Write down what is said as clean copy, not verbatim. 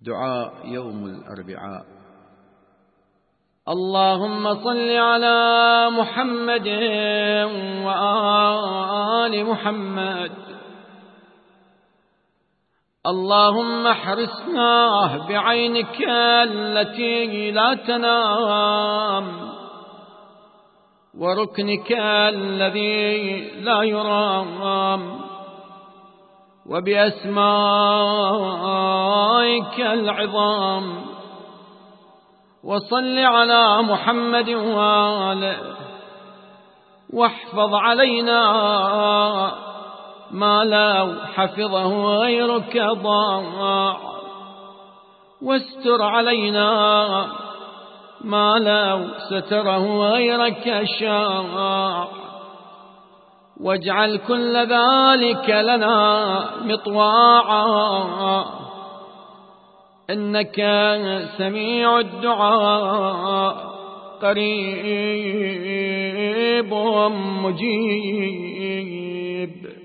دعاء يوم الأربعاء. اللهم صل على محمد وآل محمد. اللهم احرسنا بعينك التي لا تنام وركنك الذي لا يرام وبأسمائك العظام، وصل على محمد وآله، واحفظ علينا ما لو حفظه غيرك ضاع، واستر علينا ما لو ستره غيرك شاع، واجعل كل ذلك لنا مطواعا، إنك سميع الدعاء قريب مجيب.